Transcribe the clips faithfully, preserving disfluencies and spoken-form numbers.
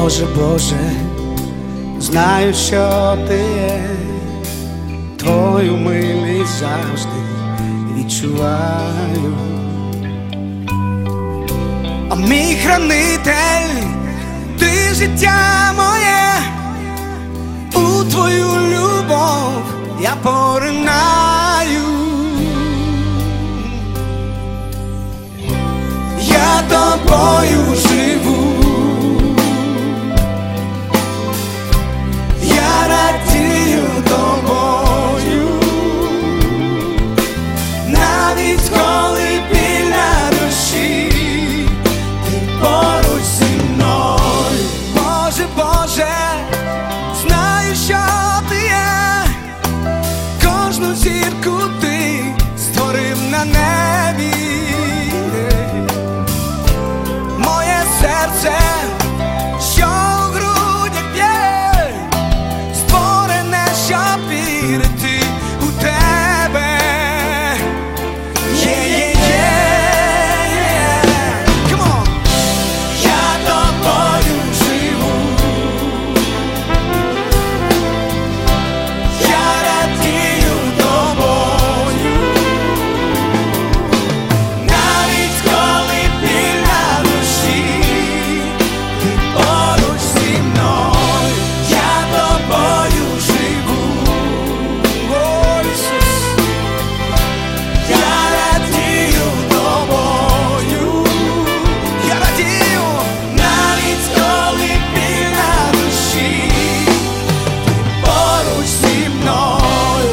Боже, Боже, знаю, що ти є, твою милість завжди відчуваю. А мій хранитель, ти життя моє, у твою любов я поринаю. Я тобою живу, я радію тобою, навіть коли біль на душі, ти поруч зі мною. Боже, Боже, знаю, що ти є, кожну зірку ти створив на небі. Моє серце, що у грудях б'є, створене, щоб вірити у тебе. Come on! Я тобою живу, я радію тобою, навіть коли біль на душі, ти поруч зі мною. Я тобою живу, о, Ісус, я радію тобою, я радію, навіть коли біль на душі, ти поруч зі мною.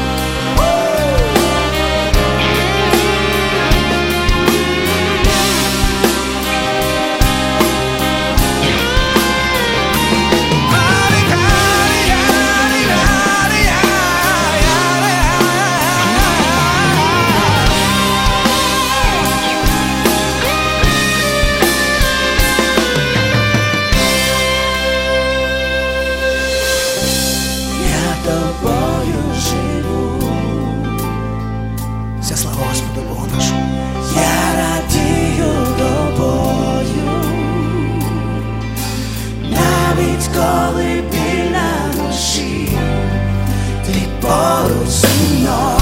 Я тобою живу. Вся слава Господу Богу нашому. Я радію тобою, навіть коли біль на душі, ти поруч зі мною.